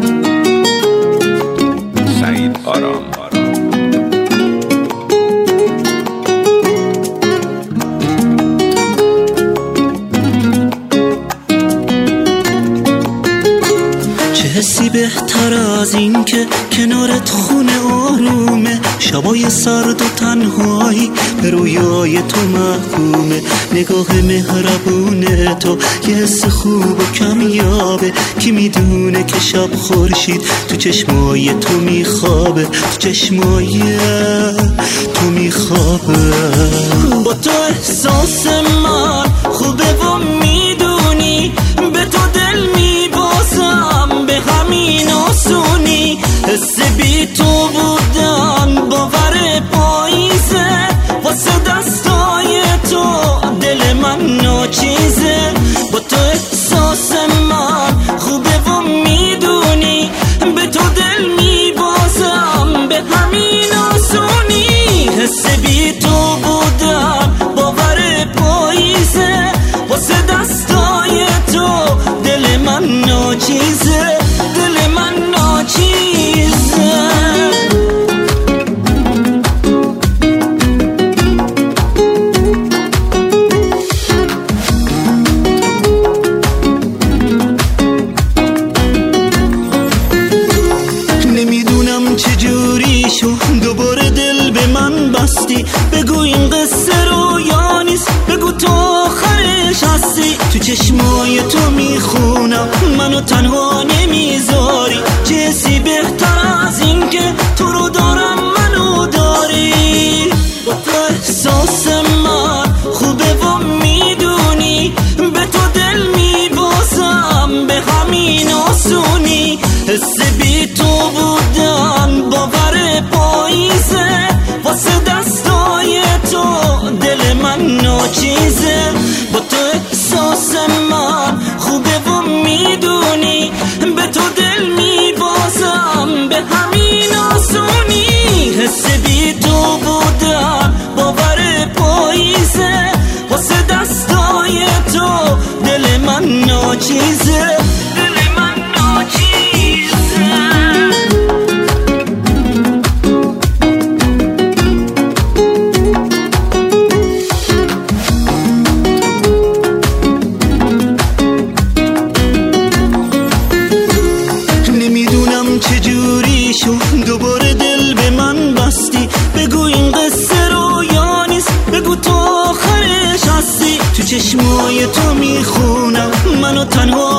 سعید آرام. چه حسی بهتر از این که کنارت خونه آرومه، شبای سرد و تنهایی به رویای تو محکومه، نگاه مهربونه تو یه حس خوب و کمیابه، کی میدونه که شب خورشید تو چشمای تو میخوابه، تو چشمای تو میخوابه. با تو احساس من خوبه و میدونی، به تو دل میبازم به همین آسونی، حس بی تو بودن باور پاییزه، واسه دستای تو دل من ناچیزه. با تو احساس من خوبه و میدونی، به تو دل میبازم به همین آسونی، حس بی تو بودن باور پاییزه، واسه دستای تو دل من ناچیزه، دل من ناچیزه. نمیدونم چجوری شو دوباره دل به من بستی، بگو این قصه رو یا نیست، بگو تو آخرش هستی. تو چشمای تو میخونم منو تنها نمیذاری، چه حسی بهتر از این که تو رو دارم منو داری. با تو احساس من خوبه و میدونی، به تو دل میبازم به همین آسونی، حس بی تو بودن باور پاییزه، واسه دستای تو دل من ناچیزه. با تو احساس من خوبه و میدونی، به تو دل میبازم به همین آسونی، حس بی تو بودن باور پاییزه، واسه دستای تو دل من ناچیزه، دل من ناچیزه. نمیدونم چجوری شو دوباره دل به من بستی، بگو این قصه رو یا نیست، بگو تو آخرش هستی. تو چشمای تو میخونم منو تنها